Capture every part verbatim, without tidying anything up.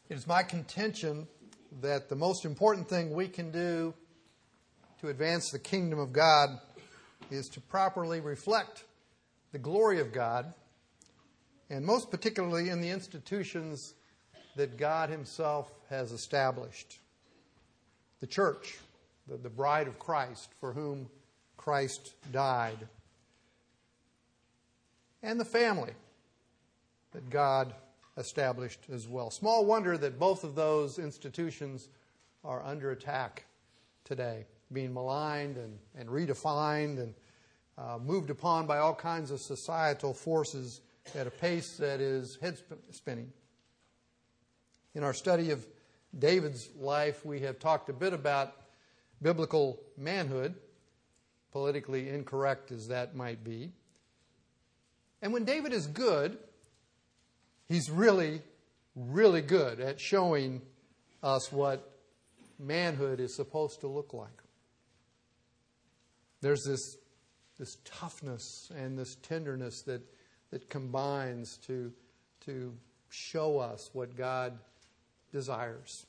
It is my contention that the most important thing we can do to advance the kingdom of God is to properly reflect the glory of God, and most particularly in the institutions that God Himself has established. The church, the, the bride of Christ, for whom Christ died. And the family that God established as well. Small wonder that both of those institutions are under attack today, being maligned and, and redefined and uh, moved upon by all kinds of societal forces at a pace that is head-spinning. In our study of David's life, we have talked a bit about biblical manhood, politically incorrect as that might be. And when David is good, he's really, really good at showing us what manhood is supposed to look like. There's this, this toughness and this tenderness that, that combines to, to show us what God desires.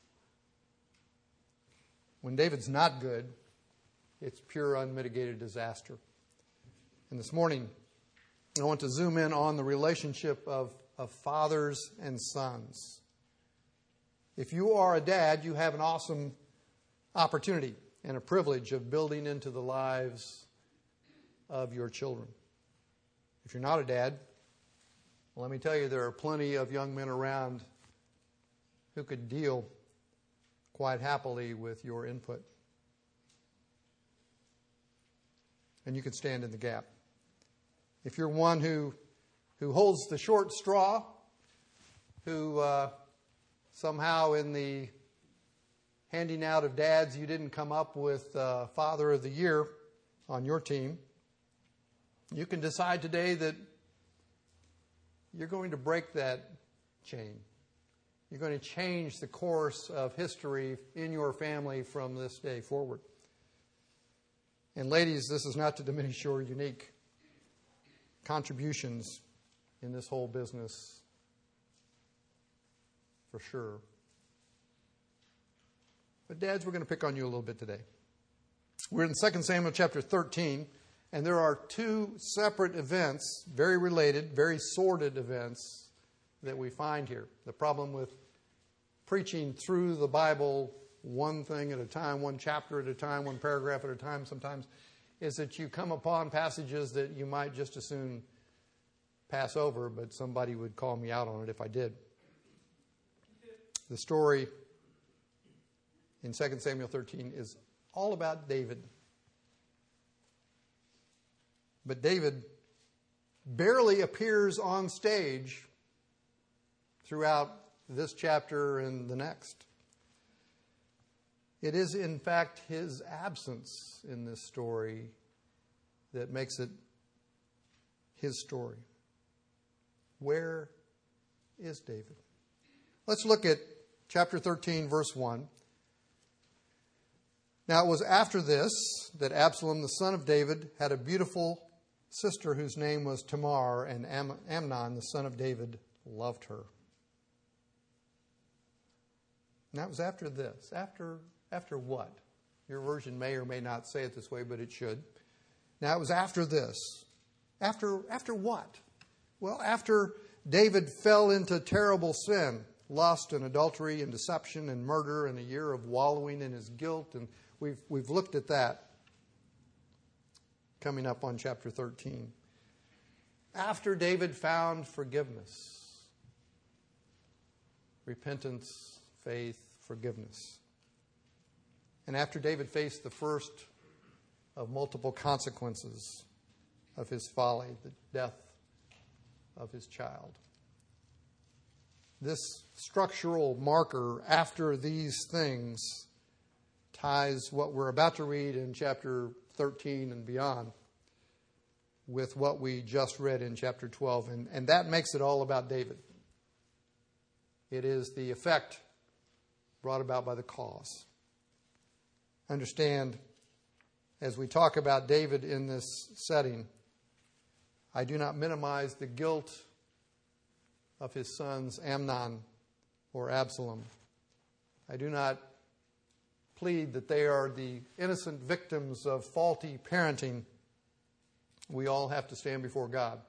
When David's not good, it's pure unmitigated disaster. And this morning, I want to zoom in on the relationship of, of fathers and sons. If you are a dad, you have an awesome opportunity and a privilege of building into the lives of your children. If you're not a dad, well, let me tell you, there are plenty of young men around who could deal quite happily with your input. And you could stand in the gap. If you're one who who holds the short straw, who uh, somehow in the handing out of dads, you didn't come up with uh, Father of the Year on your team, you can decide today that you're going to break that chain. You're going to change the course of history in your family from this day forward. And ladies, this is not to diminish your unique contributions in this whole business, for sure. But dads, we're going to pick on you a little bit today. We're in Second Samuel chapter thirteen, and there are two separate events, very related, very sordid events, that we find here. The problem with preaching through the Bible one thing at a time, one chapter at a time, one paragraph at a time sometimes, is that you come upon passages that you might just as soon pass over, but somebody would call me out on it if I did. The story in Second Samuel thirteen is all about David. But David barely appears on stage throughout this chapter and the next. It is, in fact, his absence in this story that makes it his story. Where is David? Let's look at chapter thirteen, verse one. Now it was after this that Absalom, the son of David, had a beautiful sister whose name was Tamar, and Am- Amnon, the son of David, loved her. And that was after this. After, after what? Your version may or may not say it this way, but it should. Now it was after this. After, after what? Well, after David fell into terrible sin, lust and adultery and deception and murder and a year of wallowing in his guilt, and we've we've looked at that coming up on chapter thirteen. After David found forgiveness, repentance, faith, forgiveness, and after David faced the first of multiple consequences of his folly, the death of his child. This structural marker after these things ties what we're about to read in chapter thirteen and beyond with what we just read in chapter twelve. And, and that makes it all about David. It is the effect brought about by the cause. Understand, as we talk about David in this setting, I do not minimize the guilt of his sons Amnon or Absalom. I do not plead that they are the innocent victims of faulty parenting. We all have to stand before God.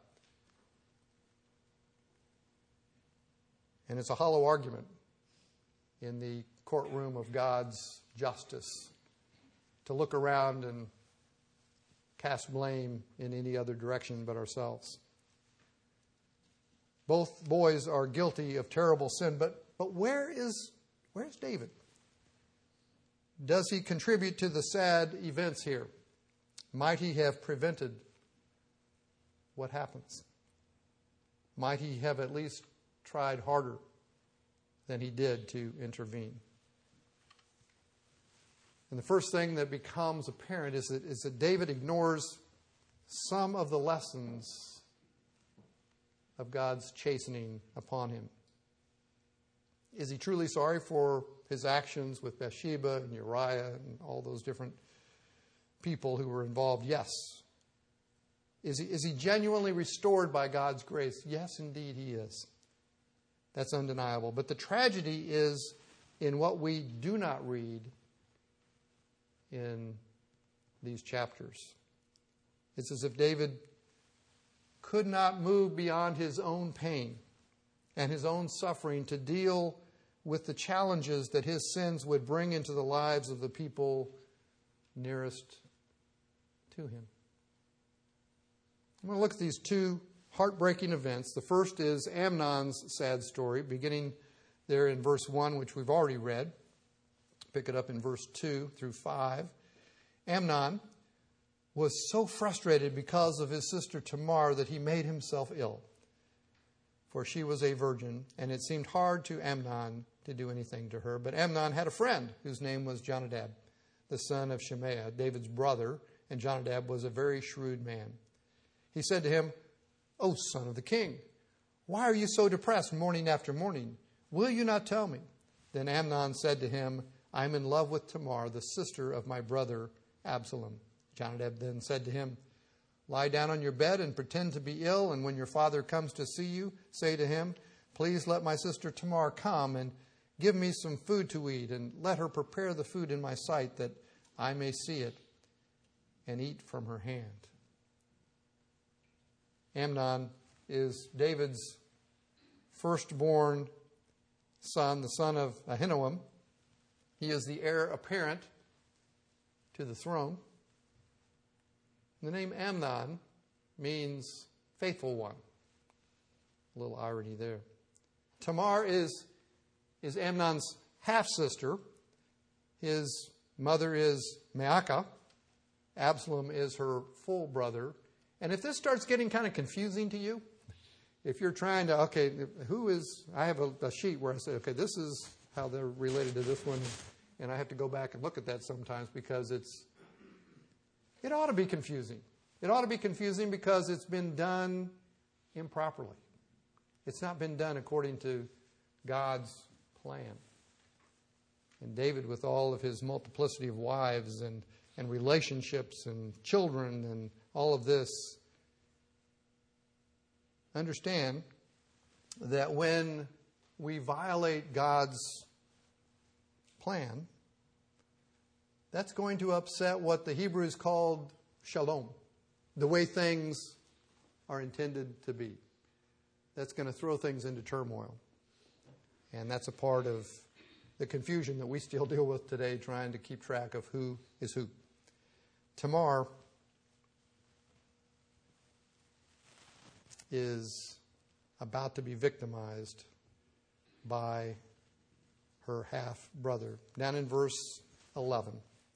And it's a hollow argument in the courtroom of God's justice to look around and cast blame in any other direction but ourselves. Both boys are guilty of terrible sin, but, but where is where is David? Does he contribute to the sad events here? Might he have prevented what happens? Might he have at least tried harder than he did to intervene? And the first thing that becomes apparent is that, is that David ignores some of the lessons of God's chastening upon him. Is he truly sorry for his actions with Bathsheba and Uriah and all those different people who were involved? Yes. Is he, is he genuinely restored by God's grace? Yes, indeed he is. That's undeniable. But the tragedy is in what we do not read in these chapters. It's as if David could not move beyond his own pain and his own suffering to deal with the challenges that his sins would bring into the lives of the people nearest to him. I'm going to look at these two heartbreaking events. The first is Amnon's sad story, beginning there in verse one, which we've already read. Pick it up in verse two through five. Amnon was so frustrated because of his sister Tamar that he made himself ill. For she was a virgin, and it seemed hard to Amnon to do anything to her. But Amnon had a friend whose name was Jonadab, the son of Shemaiah, David's brother, and Jonadab was a very shrewd man. He said to him, "O son of the king, why are you so depressed morning after morning? Will you not tell me?" Then Amnon said to him, "I am in love with Tamar, the sister of my brother Absalom." Jonadab then said to him, "Lie down on your bed and pretend to be ill, and when your father comes to see you, say to him, 'Please let my sister Tamar come and give me some food to eat, and let her prepare the food in my sight that I may see it and eat from her hand.'" Amnon is David's firstborn son, the son of Ahinoam. He is the heir apparent to the throne. The name Amnon means faithful one. A little irony there. Tamar is, is Amnon's half-sister. His mother is Maacah. Absalom is her full brother. And if this starts getting kind of confusing to you, if you're trying to, okay, who is, I have a, a sheet where I say, okay, this is how they're related to this one. And I have to go back and look at that sometimes because it's, it ought to be confusing. It ought to be confusing because it's been done improperly. It's not been done according to God's plan. And David, with all of his multiplicity of wives and, and relationships and children and all of this, understand that when we violate God's plan, that's going to upset what the Hebrews called shalom, the way things are intended to be. That's going to throw things into turmoil. And that's a part of the confusion that we still deal with today, trying to keep track of who is who. Tamar is about to be victimized by her half-brother. Down in verse eleven.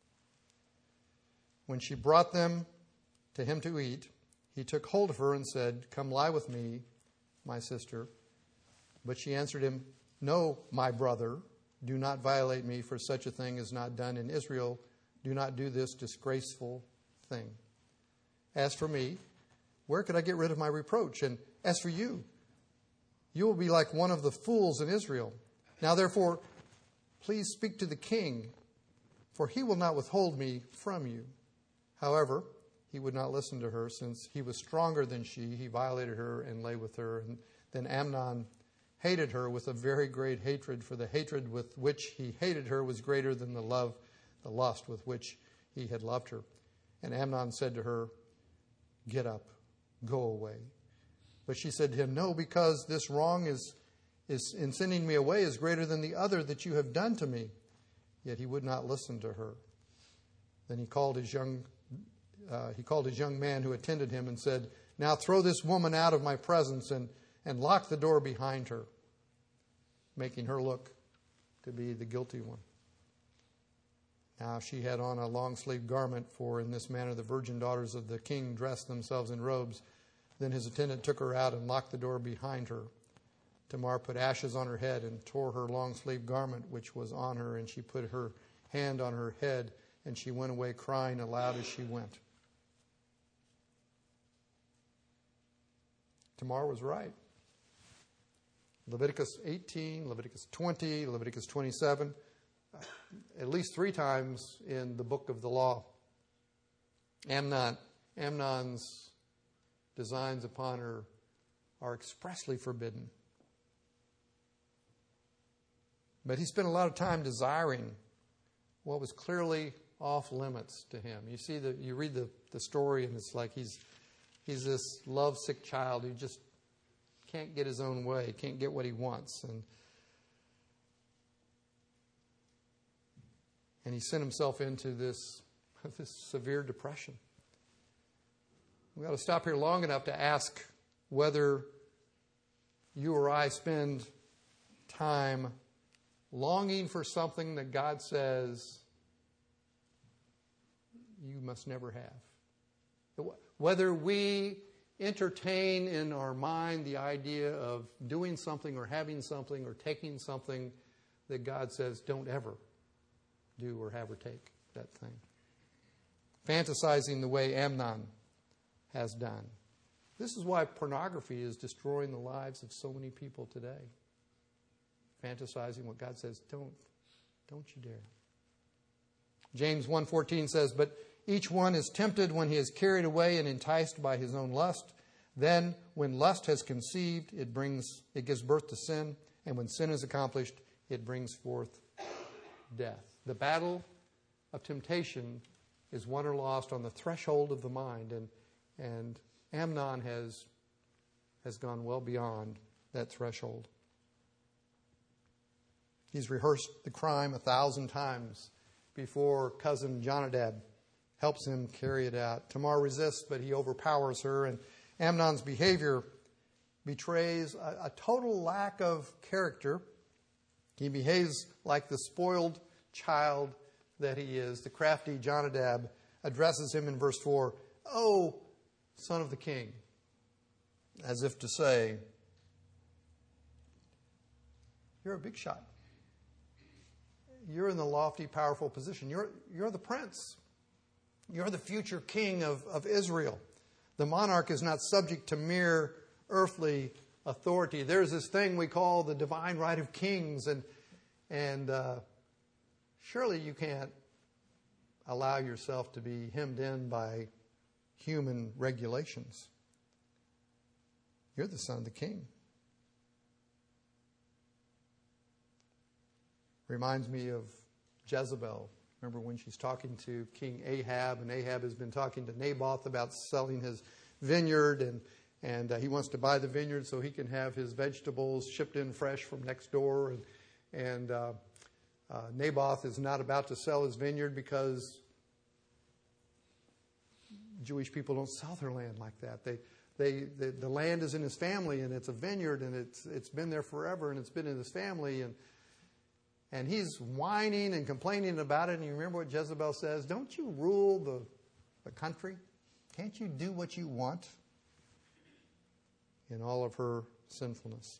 When she brought them to him to eat, he took hold of her and said, "Come lie with me, my sister." But she answered him, "No, my brother, do not violate me, for such a thing is not done in Israel. Do not do this disgraceful thing. As for me, where could I get rid of my reproach? And as for you, you will be like one of the fools in Israel. Now therefore, please speak to the king, for he will not withhold me from you." However, he would not listen to her, since he was stronger than she. He violated her and lay with her. And then Amnon hated her with a very great hatred, for the hatred with which he hated her was greater than the love, the lust with which he had loved her. And Amnon said to her, "Get up, go away." But she said to him, "No, because this wrong is, is in sending me away is greater than the other that you have done to me." Yet he would not listen to her. Then he called his young uh, he called his young man who attended him and said, "Now throw this woman out of my presence and, and lock the door behind her," making her look to be the guilty one. Now she had on a long-sleeved garment, for in this manner the virgin daughters of the king dressed themselves in robes. Then his attendant took her out and locked the door behind her. Tamar put ashes on her head and tore her long-sleeved garment which was on her, and she put her hand on her head, and she went away crying aloud as she went. Tamar was right. Leviticus eighteen, Leviticus twenty, Leviticus twenty-seven, at least three times in the book of the law, Amnon, Amnon's designs upon her are expressly forbidden. But he spent a lot of time desiring what was clearly off limits to him. You see, the, you read the, the story, and it's like he's he's this lovesick child who just can't get his own way, can't get what he wants. And, and he sent himself into this, this severe depression. We've got to stop here long enough to ask whether you or I spend time longing for something that God says you must never have. Whether we entertain in our mind the idea of doing something or having something or taking something that God says don't ever do or have or take that thing. Fantasizing the way Amnon has done. This is why pornography is destroying the lives of so many people today. Fantasizing what God says, don't, don't you dare. James one fourteen says, "But each one is tempted when he is carried away and enticed by his own lust. Then, when lust has conceived, it brings, it gives birth to sin. And when sin is accomplished, it brings forth death." The battle of temptation is won or lost on the threshold of the mind. And, and Amnon has, has gone well beyond that threshold. He's rehearsed the crime a thousand times before cousin Jonadab helps him carry it out. Tamar resists, but he overpowers her, and Amnon's behavior betrays a, a total lack of character. He behaves like the spoiled child that he is. The crafty Jonadab addresses him in verse four, "Oh, son of the king," as if to say, "You're a big shot. You're in the lofty, powerful position. You're, you're the prince. You're the future king of, of Israel. The monarch is not subject to mere earthly authority. There's this thing we call the divine right of kings, and and uh, surely you can't allow yourself to be hemmed in by human regulations. You're the son of the king." Reminds me of Jezebel. Remember when she's talking to King Ahab, and Ahab has been talking to Naboth about selling his vineyard, and, and uh, he wants to buy the vineyard so he can have his vegetables shipped in fresh from next door. And, and uh, uh, Naboth is not about to sell his vineyard because Jewish people don't sell their land like that. They, they, the, the land is in his family, and it's a vineyard, and it's it's been there forever, and it's been in his family, and And he's whining and complaining about it. And you remember what Jezebel says? Don't you rule the, the country? Can't you do what you want? In all of her sinfulness.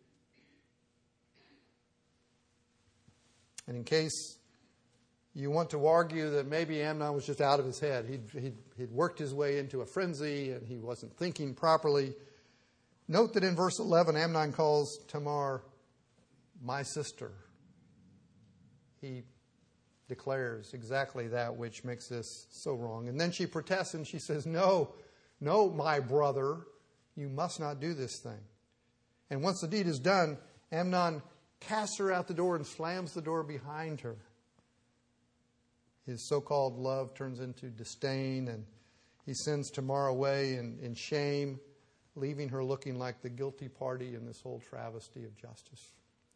And in case you want to argue that maybe Amnon was just out of his head, he'd, he'd, he'd worked his way into a frenzy and he wasn't thinking properly. Note that in verse eleven, Amnon calls Tamar my sister. He declares exactly that which makes this so wrong. And then she protests and she says, no, no, my brother, you must not do this thing. And once the deed is done, Amnon casts her out the door and slams the door behind her. His so-called love turns into disdain, and he sends Tamar away in, in shame, leaving her looking like the guilty party in this whole travesty of justice.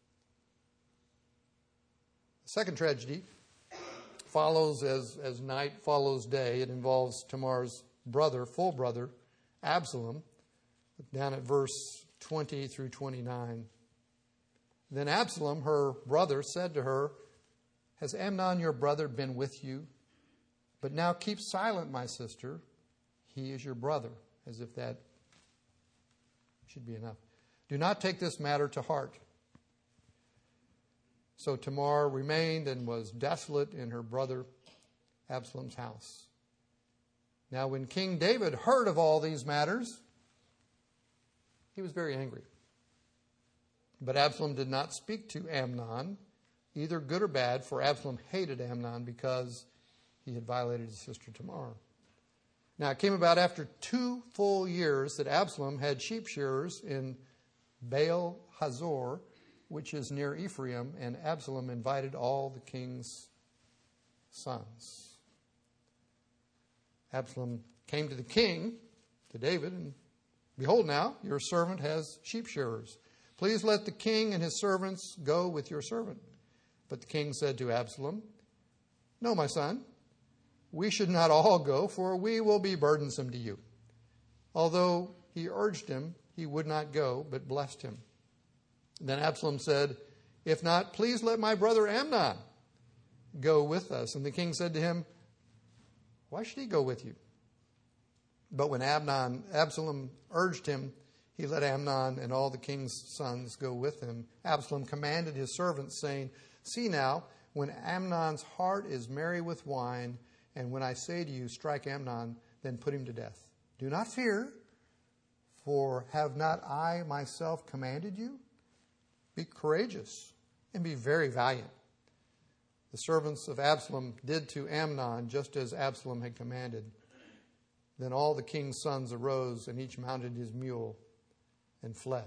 The second tragedy follows as, as night follows day. It involves Tamar's brother, full brother, Absalom, down at verse twenty through twenty-nine. Then Absalom, her brother, said to her, "Has Amnon your brother been with you? But now keep silent, my sister. He is your brother," as if that should be enough. "Do not take this matter to heart." So Tamar remained and was desolate in her brother Absalom's house. Now when King David heard of all these matters, he was very angry. But Absalom did not speak to Amnon, either good or bad, for Absalom hated Amnon because he had violated his sister Tamar. Now it came about after two full years that Absalom had sheep shearers in Baal Hazor, which is near Ephraim, and Absalom invited all the king's sons. Absalom came to the king, to David, and behold now, your servant has sheep shearers. Please let the king and his servants go with your servant. But the king said to Absalom, "No, my son, we should not all go, for we will be burdensome to you." Although he urged him, he would not go, but blessed him. Then Absalom said, "If not, please let my brother Amnon go with us." And the king said to him, "Why should he go with you?" But when Amnon, Absalom urged him, he let Amnon and all the king's sons go with him. Absalom commanded his servants, saying, "See now, when Amnon's heart is merry with wine, and when I say to you, strike Amnon, then put him to death. Do not fear, for have not I myself commanded you? Be courageous and be very valiant." The servants of Absalom did to Amnon just as Absalom had commanded. Then all the king's sons arose, and each mounted his mule and fled.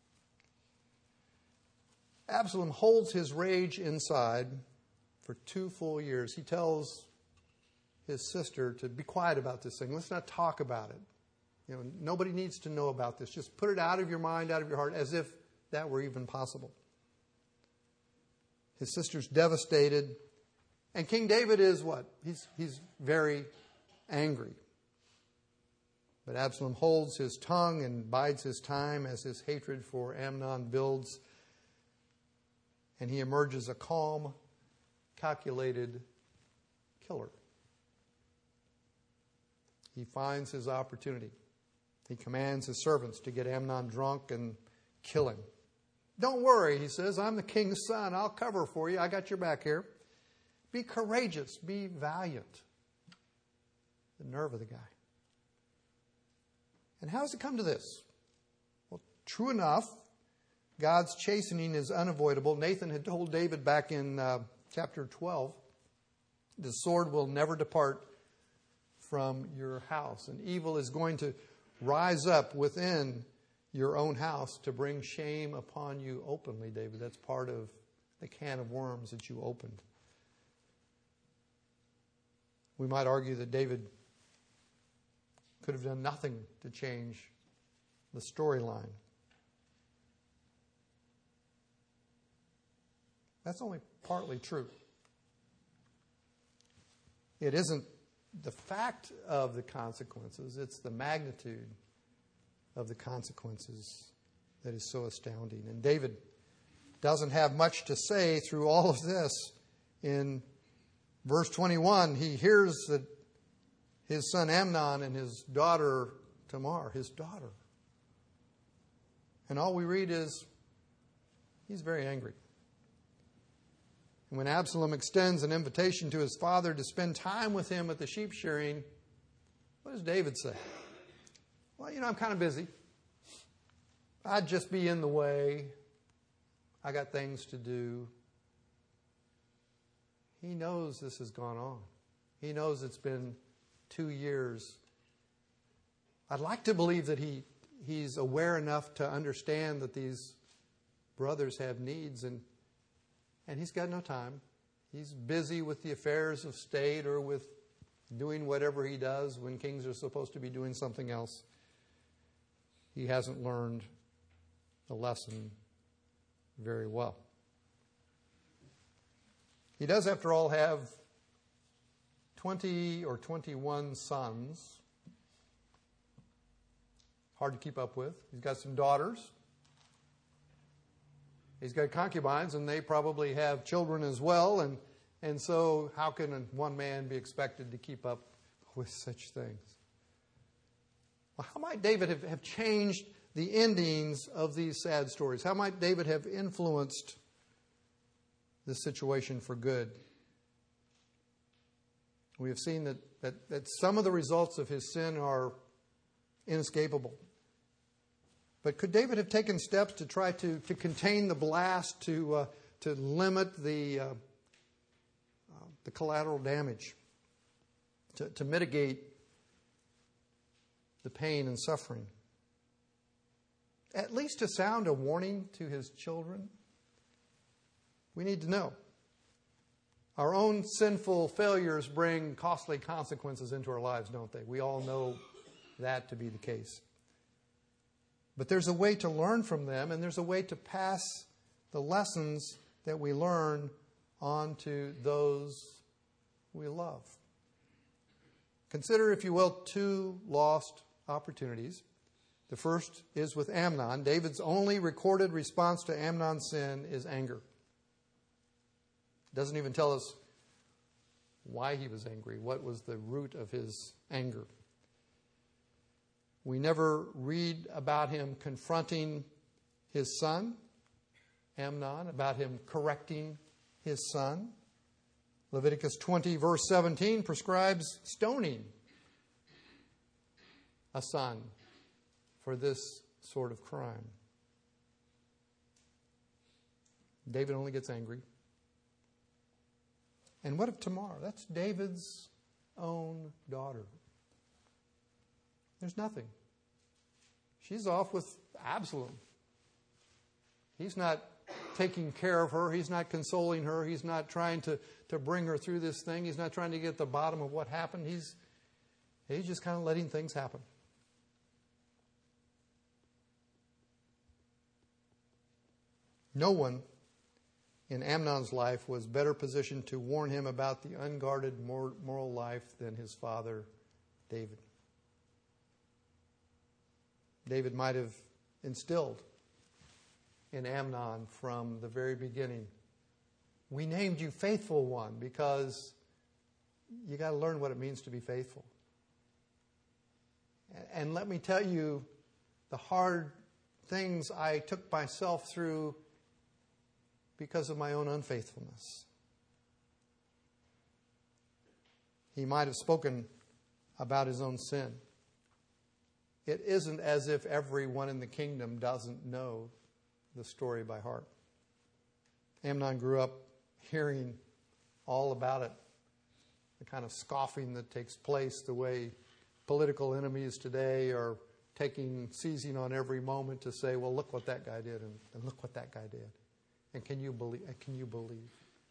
Absalom holds his rage inside for two full years. He tells his sister to be quiet about this thing. Let's not talk about it. You know, nobody needs to know about this. Just put it out of your mind, out of your heart, as if that were even possible. His sister's devastated. And King David is what? He's, he's very angry. But Absalom holds his tongue and bides his time as his hatred for Amnon builds. And he emerges a calm, calculated killer. He finds his opportunity. He commands his servants to get Amnon drunk and kill him. "Don't worry," he says, "I'm the king's son. I'll cover for you. I got your back here. Be courageous. Be valiant." The nerve of the guy. And how has it come to this? Well, true enough, God's chastening is unavoidable. Nathan had told David back in uh, chapter twelve, "The sword will never depart from your house, and evil is going to rise up within your own house to bring shame upon you openly," David. That's part of the can of worms that you opened. We might argue that David could have done nothing to change the storyline. That's only partly true. It isn't the fact of the consequences, it's the magnitude of the consequences that is so astounding. And David doesn't have much to say through all of this. In verse twenty-one, he hears that his son Amnon and his daughter Tamar, his daughter. And all we read is, he's very angry. And when Absalom extends an invitation to his father to spend time with him at the sheep shearing, what does David say? "Well, you know, I'm kind of busy. I'd just be in the way. I got things to do." He knows this has gone on. He knows it's been two years. I'd like to believe that he, he's aware enough to understand that these brothers have needs, and and he's got no time. He's busy with the affairs of state or with doing whatever he does when kings are supposed to be doing something else. He hasn't learned the lesson very well. He does, after all, have twenty or twenty-one sons. Hard to keep up with. He's got some daughters. He's got concubines, and they probably have children as well. And, and so how can one man be expected to keep up with such things? Well, how might David have, have changed the endings of these sad stories? How might David have influenced this situation for good? We have seen that, that, that some of the results of his sin are inescapable. But could David have taken steps to try to, to contain the blast, to, uh, to limit the, uh, uh, the collateral damage, to, to mitigate the pain and suffering? At least to sound a warning to his children? We need to know. Our own sinful failures bring costly consequences into our lives, don't they? We all know that to be the case. But there's a way to learn from them, and there's a way to pass the lessons that we learn on to those we love. Consider, if you will, two lost opportunities. The first is with Amnon. David's only recorded response to Amnon's sin is anger. It doesn't even tell us why he was angry, what was the root of his anger. We never read about him confronting his son, Amnon, about him correcting his son. Leviticus twenty, verse seventeen, prescribes stoning a son for this sort of crime. David only gets angry. And what of Tamar? That's David's own daughter. There's nothing. She's off with Absalom. He's not taking care of her. He's not consoling her. He's not trying to, to bring her through this thing. He's not trying to get to the bottom of what happened. He's, he's just kind of letting things happen. No one in Amnon's life was better positioned to warn him about the unguarded moral life than his father, David. David might have instilled in Amnon from the very beginning, we named you faithful one because you got to learn what it means to be faithful. And let me tell you the hard things I took myself through because of my own unfaithfulness. He might have spoken about his own sin. It isn't as if everyone in the kingdom doesn't know the story by heart. Amnon grew up hearing all about it, the kind of scoffing that takes place, the way political enemies today are taking, seizing on every moment to say, well, look what that guy did, and, and look what that guy did. And can you believe? Can you believe?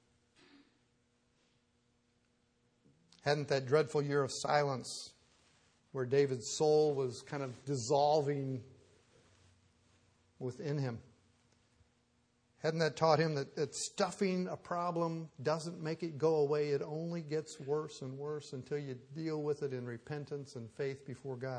Hadn't that dreadful year of silence, where David's soul was kind of dissolving within him, hadn't that taught him that, that stuffing a problem doesn't make it go away? It only gets worse and worse until you deal with it in repentance and faith before God.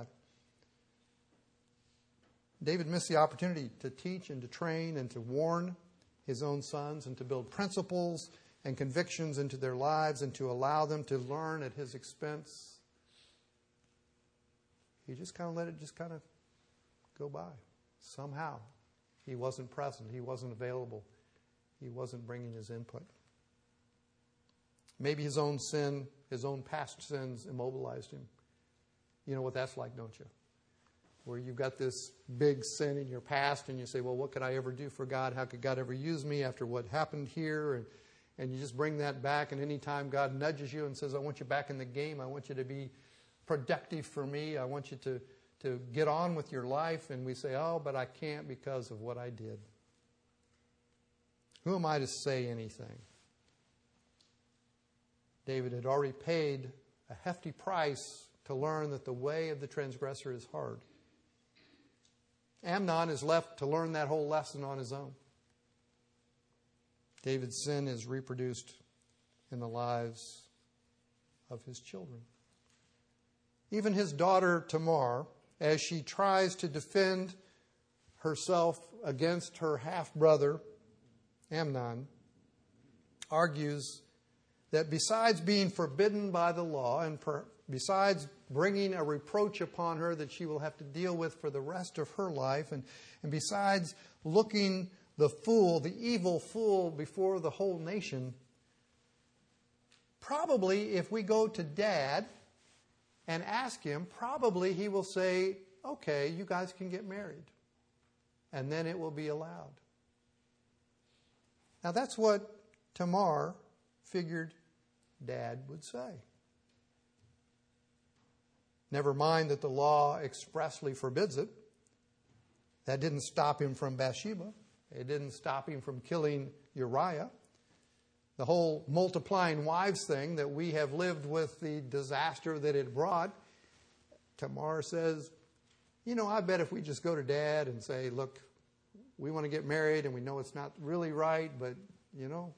David missed the opportunity to teach and to train and to warn his own sons and to build principles and convictions into their lives and to allow them to learn at his expense. He just kind of let it just kind of go by. Somehow he wasn't present. He wasn't available. He wasn't bringing his input. Maybe his own sin, his own past sins immobilized him. You know what that's like, don't you? Where you've got this big sin in your past and you say, well, what could I ever do for God? How could God ever use me after what happened here? And, and you just bring that back, and anytime God nudges you and says, I want you back in the game, I want you to be productive for me, I want you to, to get on with your life, and we say, oh, but I can't because of what I did. Who am I to say anything? David had already paid a hefty price to learn that the way of the transgressor is hard. Amnon is left to learn that whole lesson on his own. David's sin is reproduced in the lives of his children. Even his daughter Tamar, as she tries to defend herself against her half-brother Amnon, argues that besides being forbidden by the law and per, besides bringing a reproach upon her that she will have to deal with for the rest of her life, and, and besides looking the fool, the evil fool before the whole nation, probably if we go to Dad and ask him, probably he will say, okay, you guys can get married. And then it will be allowed. Now that's what Tamar figured Dad would say. Never mind that the law expressly forbids it. That didn't stop him from Bathsheba. It didn't stop him from killing Uriah. The whole multiplying wives thing that we have lived with, the disaster that it brought, Tamar says, you know, I bet if we just go to Dad and say, look, we want to get married and we know it's not really right, but, you know,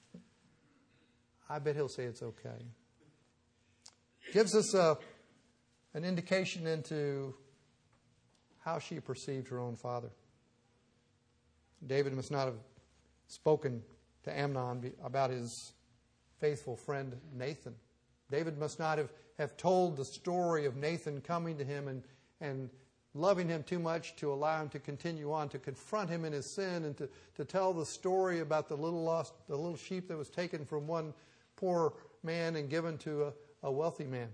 I bet he'll say it's okay. Gives us a, an indication into how she perceived her own father. David must not have spoken to Amnon about his faithful friend Nathan. David must not have, have told the story of Nathan coming to him and, and loving him too much to allow him to continue on, to confront him in his sin, and to, to tell the story about the little lost, the little sheep that was taken from one poor man and given to a, a wealthy man.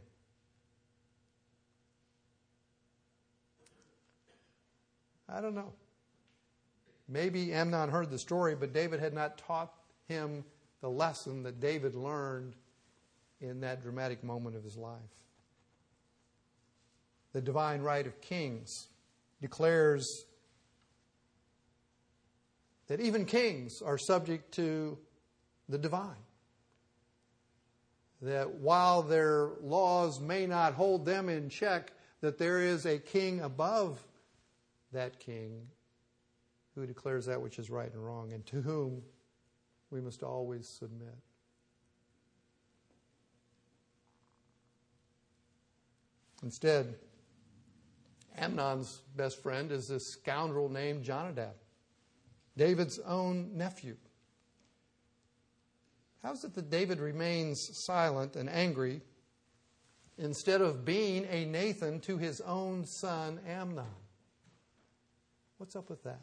I don't know. Maybe Amnon heard the story, but David had not taught him the lesson that David learned in that dramatic moment of his life. The divine right of kings declares that even kings are subject to the divine. That while their laws may not hold them in check, that there is a king above that king who declares that which is right and wrong, and to whom we must always submit. Instead, Amnon's best friend is this scoundrel named Jonadab, David's own nephew. How is it that David remains silent and angry instead of being a Nathan to his own son Amnon? What's up with that?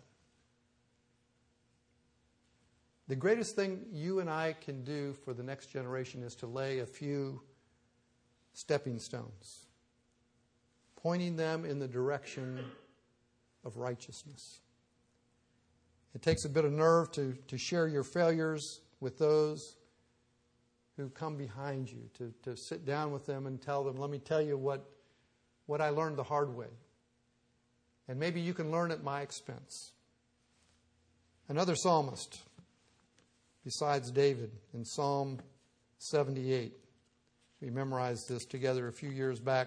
The greatest thing you and I can do for the next generation is to lay a few stepping stones, pointing them in the direction of righteousness. It takes a bit of nerve to, to share your failures with those who come behind you, to, to sit down with them and tell them, let me tell you what, what I learned the hard way. And maybe you can learn at my expense. Another psalmist, besides David, in Psalm seventy-eight. We memorized this together a few years back.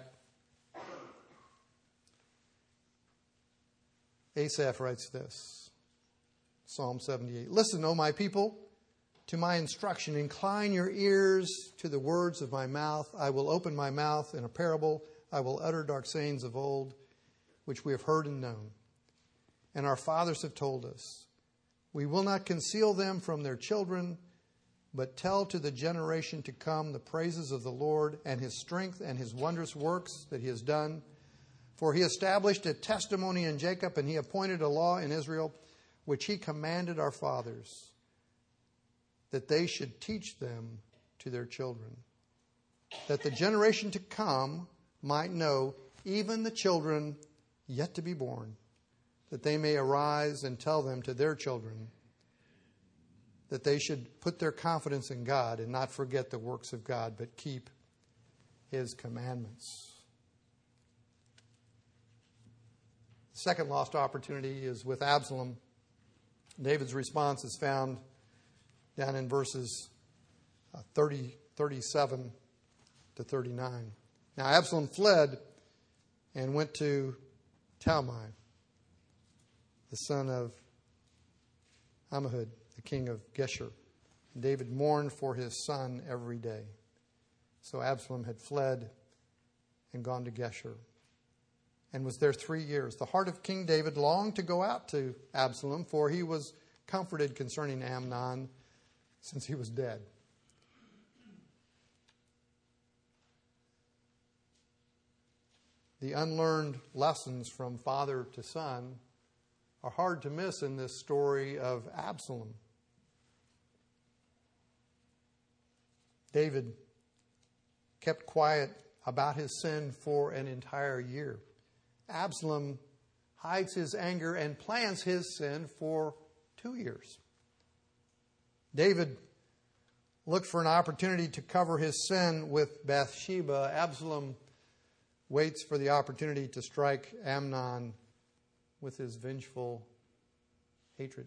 Asaph writes this, Psalm seventy-eight. Listen, O my people, to my instruction. Incline your ears to the words of my mouth. I will open my mouth in a parable. I will utter dark sayings of old, which we have heard and known. And our fathers have told us. We will not conceal them from their children, but tell to the generation to come the praises of the Lord and his strength and his wondrous works that he has done. For he established a testimony in Jacob, and he appointed a law in Israel, which he commanded our fathers, that they should teach them to their children, that the generation to come might know, even the children yet to be born, that they may arise and tell them to their children, that they should put their confidence in God and not forget the works of God, but keep his commandments. second lost opportunity is with Absalom. David's response is found down in verses thirty, thirty-seven to thirty-nine. Now Absalom fled and went to Talmai, the son of Ammihud, the king of Geshur. David mourned for his son every day. So Absalom had fled and gone to Geshur and was there three years. The heart of King David longed to go out to Absalom, for he was comforted concerning Amnon since he was dead. The unlearned lessons from father to son are hard to miss in this story of Absalom. David kept quiet about his sin for an entire year. Absalom hides his anger and plans his sin for two years. David looked for an opportunity to cover his sin with Bathsheba. Absalom waits for the opportunity to strike Amnon with his vengeful hatred.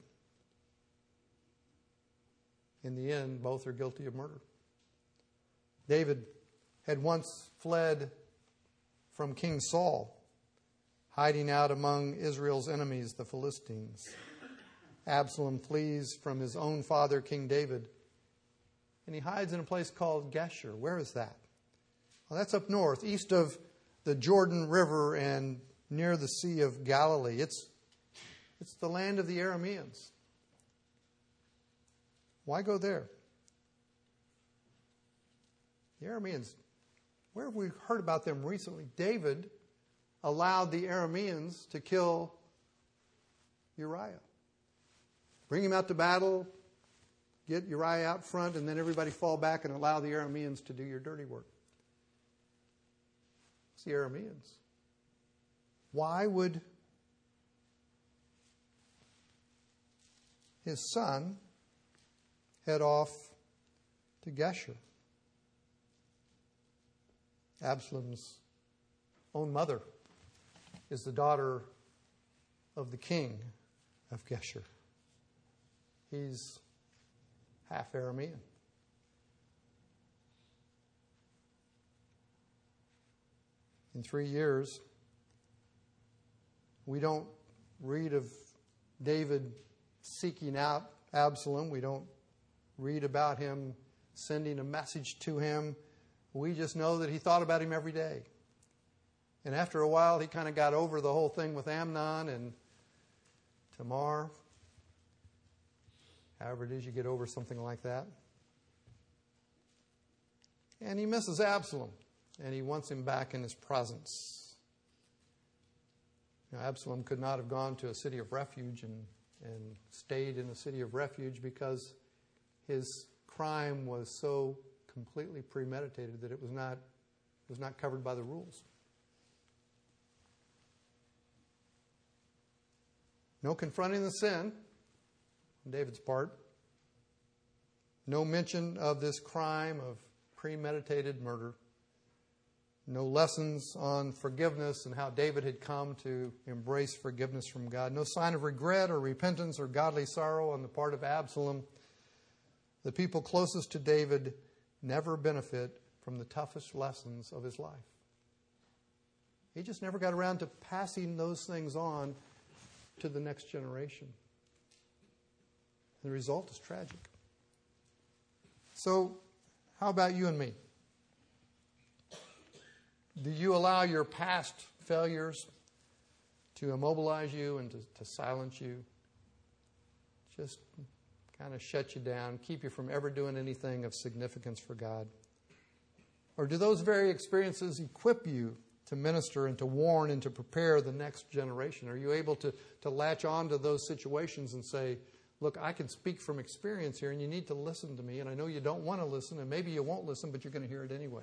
In the end, both are guilty of murder. David had once fled from King Saul, hiding out among Israel's enemies, the Philistines. Absalom flees from his own father, King David, and he hides in a place called Geshur. Where is that? Well, that's up north, east of the Jordan River and near the Sea of Galilee. It's, it's the land of the Arameans. Why go there? The Arameans, where have we heard about them recently? David allowed the Arameans to kill Uriah. Bring him out to battle, get Uriah out front, and then everybody fall back and allow the Arameans to do your dirty work. It's the Arameans. Why would his son head off to Geshur? Absalom's own mother is the daughter of the king of Geshur. He's half Aramean. In three years, we don't read of David seeking out Absalom. We don't read about him sending a message to him. We just know that he thought about him every day. And after a while, he kind of got over the whole thing with Amnon and Tamar. However it is you get over something like that. And he misses Absalom, and he wants him back in his presence. Now, Absalom could not have gone to a city of refuge and, and stayed in a city of refuge because his crime was so completely premeditated that it was not, was not covered by the rules. No confronting the sin on David's part. No mention of this crime of premeditated murder. No lessons on forgiveness and how David had come to embrace forgiveness from God. No sign of regret or repentance or godly sorrow on the part of Absalom. The people closest to David never benefit from the toughest lessons of his life. He just never got around to passing those things on to the next generation. And the result is tragic. So, how about you and me? Do you allow your past failures to immobilize you and to, to silence you? Just kind of shut you down, keep you from ever doing anything of significance for God? Or do those very experiences equip you to minister and to warn and to prepare the next generation? Are you able to, to latch on to those situations and say, look, I can speak from experience here and you need to listen to me, and I know you don't want to listen and maybe you won't listen, but you're going to hear it anyway.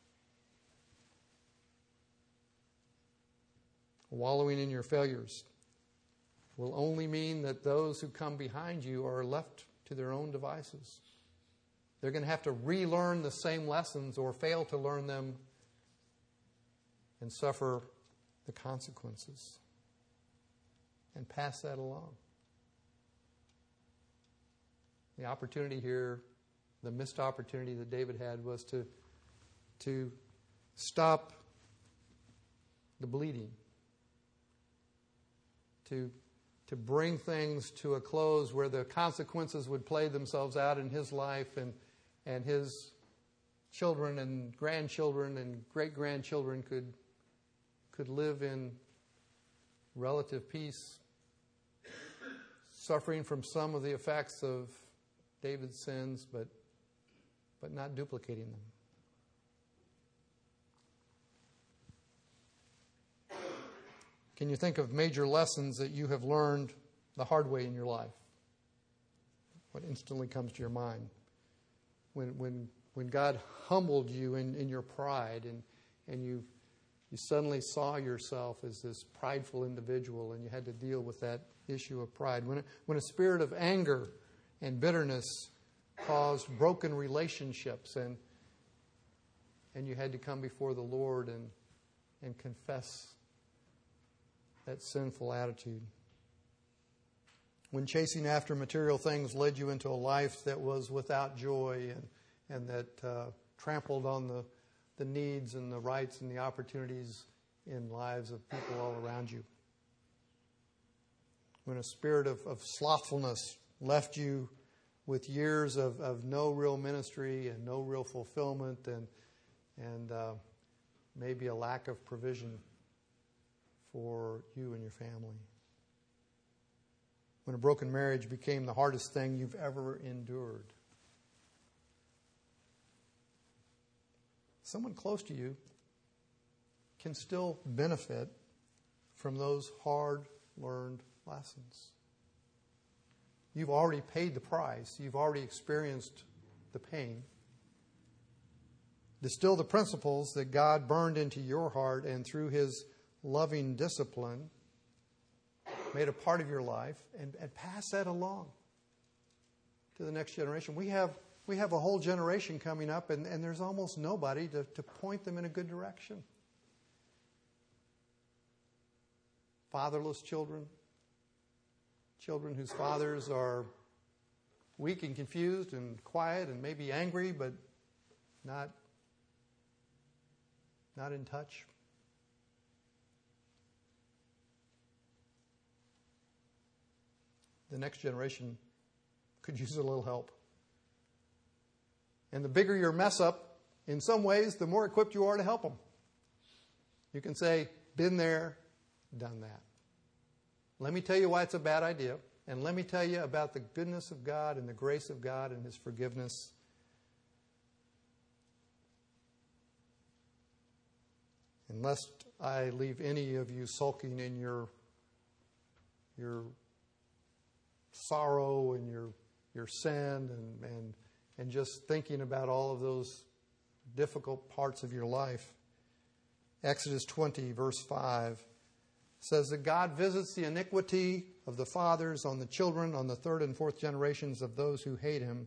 Wallowing in your failures will only mean that those who come behind you are left to their own devices. They're going to have to relearn the same lessons or fail to learn them and suffer the consequences. and pass that along. The opportunity here, the missed opportunity that David had was to, to stop the bleeding, to, to bring things to a close where the consequences would play themselves out in his life and, and his children and grandchildren and great-grandchildren could, could live in relative peace, suffering from some of the effects of David's sins, but, but not duplicating them. Can you think of major lessons that you have learned the hard way in your life? What instantly comes to your mind? When when when God humbled you in, in your pride and, and you you suddenly saw yourself as this prideful individual and you had to deal with that issue of pride. When, when a spirit of anger and bitterness caused broken relationships and and you had to come before the Lord and and confess that sinful attitude. When chasing after material things led you into a life that was without joy and, and that uh, trampled on the, the needs and the rights and the opportunities in lives of people all around you. When a spirit of, of slothfulness left you with years of, of no real ministry and no real fulfillment and, and uh, maybe a lack of provision for you and your family. When a broken marriage became the hardest thing you've ever endured. Someone close to you can still benefit from those hard-learned lessons. You've already paid the price. You've already experienced the pain. Distill the principles that God burned into your heart and through His loving discipline made a part of your life and, and pass that along to the next generation. We have we have a whole generation coming up and, and there's almost nobody to, to point them in a good direction. Fatherless children, children whose fathers are weak and confused and quiet and maybe angry but not, not in touch. The next generation could use a little help. And the bigger your mess up, in some ways, the more equipped you are to help them. You can say, been there, done that. Let me tell you why it's a bad idea. And let me tell you about the goodness of God and the grace of God and His forgiveness. And lest I leave any of you sulking in your, your sorrow and your your sin and, and and just thinking about all of those difficult parts of your life. Exodus twenty, verse five says that God visits the iniquity of the fathers on the children, on the third and fourth generations of those who hate Him.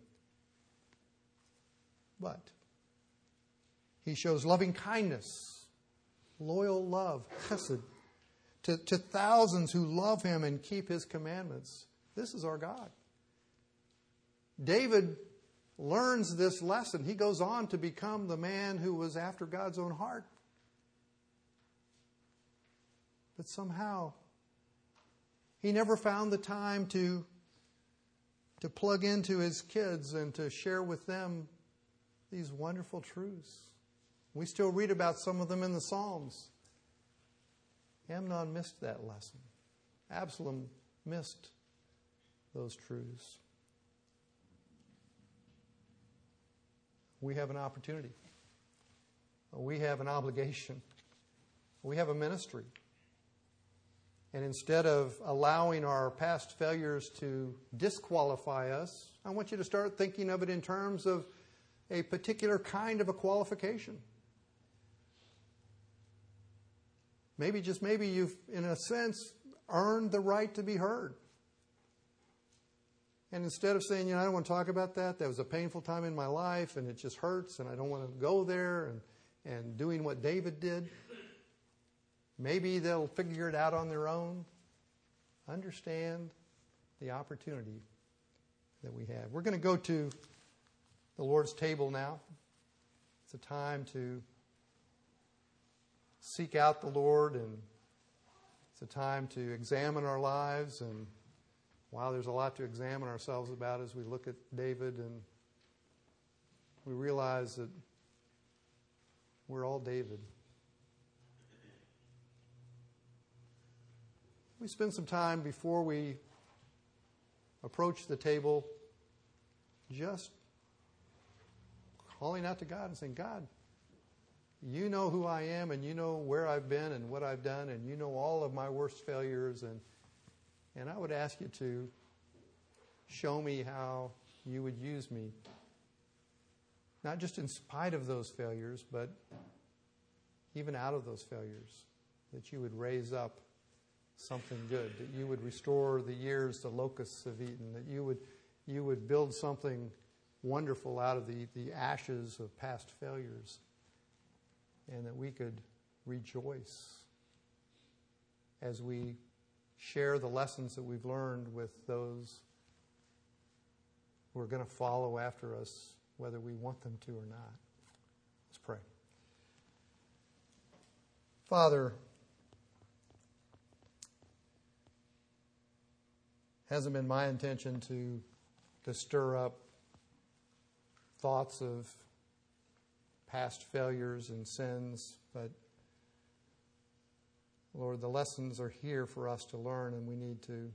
But He shows loving kindness, loyal love, chesed, to, to thousands who love Him and keep His commandments. This is our God. David learns this lesson. He goes on to become the man who was after God's own heart. But somehow, he never found the time to, to plug into his kids and to share with them these wonderful truths. We still read about some of them in the Psalms. Amnon missed that lesson. Absalom missed those truths. We have an opportunity. We have an obligation. We have a ministry. And instead of allowing our past failures to disqualify us, I want you to start thinking of it in terms of a particular kind of a qualification. Maybe, just maybe you've, in a sense, earned the right to be heard. And instead of saying, you know, I don't want to talk about that, that was a painful time in my life and it just hurts and I don't want to go there, and, and doing what David did, maybe they'll figure it out on their own. understand the opportunity that we have. We're going to go to the Lord's table now. It's a time to seek out the Lord, and it's a time to examine our lives. And while there's a lot to examine ourselves about as we look at David, and we realize that we're all David. We spend some time before we approach the table just calling out to God and saying, God, you know who I am, and you know where I've been and what I've done, and you know all of my worst failures, and and I would ask you to show me how you would use me. Not just in spite of those failures, but even out of those failures, that you would raise up something good, that you would restore the years the locusts have eaten, that you would you would build something wonderful out of the, the ashes of past failures, and that we could rejoice as we share the lessons that we've learned with those who are going to follow after us, whether we want them to or not. Let's pray. Father, hasn't been my intention to, to stir up thoughts of past failures and sins, but Lord, the lessons are here for us to learn, and we need to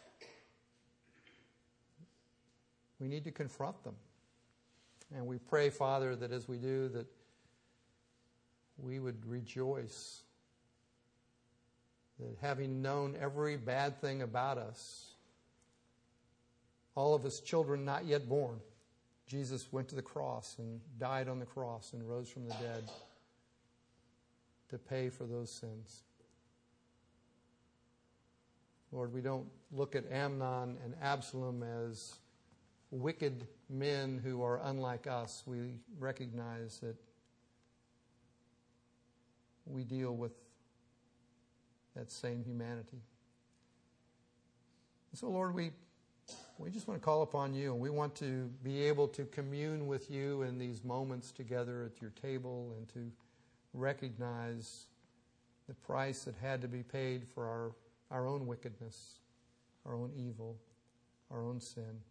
we need to confront them. And we pray, Father, that as we do, that we would rejoice that having known every bad thing about us, all of us children not yet born, Jesus went to the cross and died on the cross and rose from the dead to pay for those sins. Lord, we don't look at Amnon and Absalom as wicked men who are unlike us. We recognize that we deal with that same humanity. And so, Lord, we we just want to call upon you, and we want to be able to commune with you in these moments together at your table, and to recognize the price that had to be paid for our, our own wickedness, our own evil, our own sin.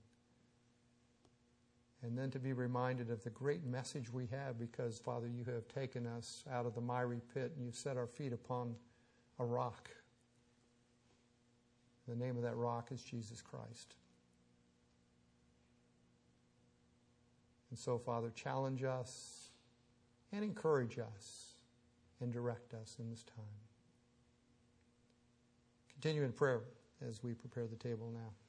And then to be reminded of the great message we have, because, Father, you have taken us out of the miry pit and you've set our feet upon a rock. The name of that rock is Jesus Christ. And so, Father, challenge us and encourage us and direct us in this time. Continue in prayer as we prepare the table now.